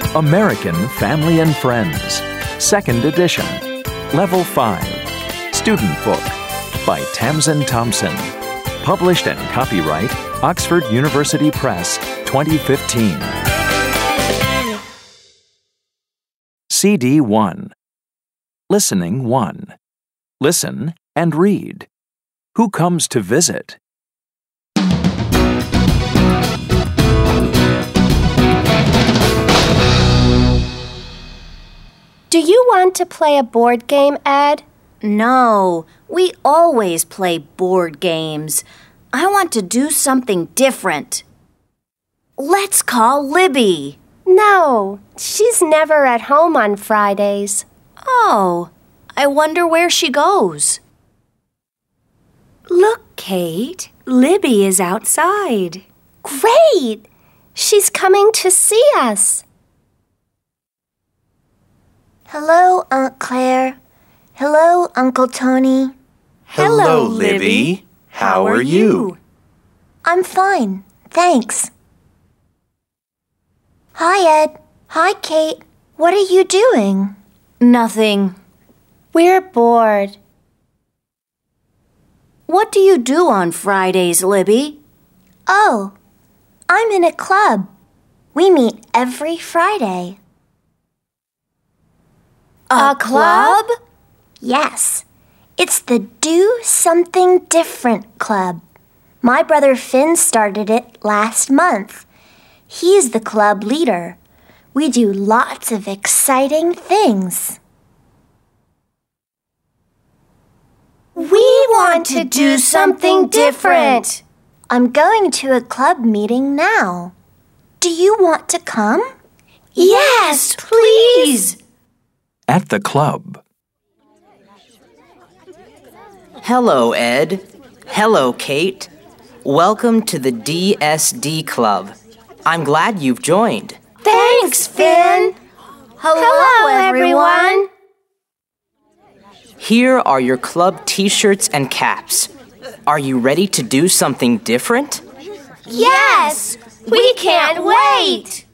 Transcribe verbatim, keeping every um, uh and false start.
American Family and Friends, Second Edition, Level five, Student Book by Tamsin Thompson. Published and copyright Oxford University Press, twenty fifteen. C D one. Listening one. Listen and read. Who comes to visit? Do you want to play a board game, Ed? No, we always play board games. I want to do something different. Let's call Libby. No, she's never at home on Fridays. Oh, I wonder where she goes. Look, Kate, Libby is outside. Great! She's coming to see us. Hello, Aunt Claire. Hello, Uncle Tony. Hello, Libby. How are you? I'm fine, thanks. Hi, Ed. Hi, Kate. What are you doing? Nothing. We're bored. What do you do on Fridays, Libby? Oh, I'm in a club. We meet every Friday. A club? Yes. It's the Do Something Different Club. My brother Finn started it last month. He's the club leader. We do lots of exciting things. We want to do something different. I'm going to a club meeting now. Do you want to come? Yes, please. At the club. Hello, Ed. Hello, Kate. Welcome to the D S D Club. I'm glad you've joined. Thanks, Finn. Hello, Hello everyone. Here are your club t-shirts and caps. Are you ready to do something different? Yes, we can't wait.